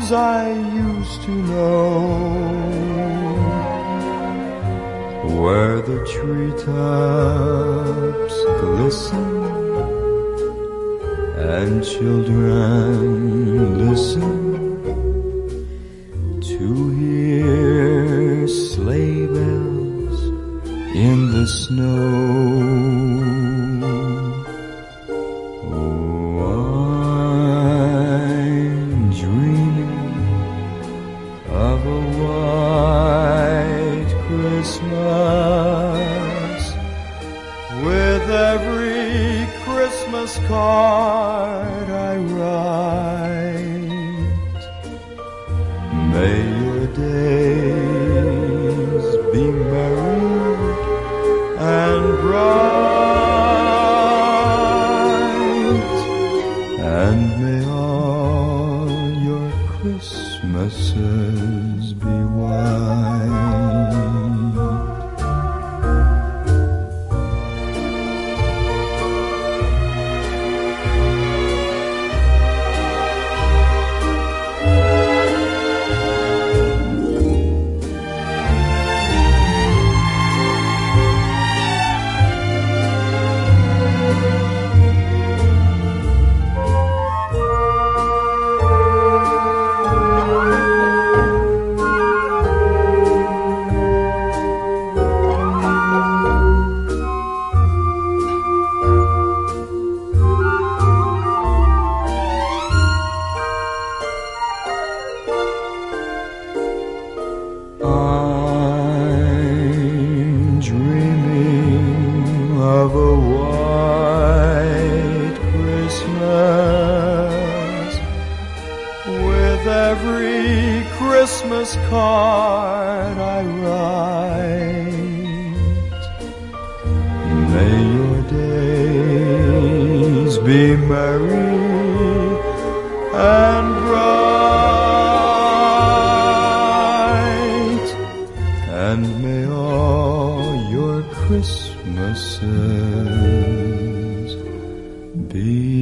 as I used to know, where the treetops glisten and children listen to hear sleigh bells in the snow. Of a white Christmas, with every Christmas card I write. May your days be merry and bright, and may all your Christmases be white. I'm dreaming of a white Christmas, with every Christmas card I write. May your days be merry and bright, and may all your Christmases be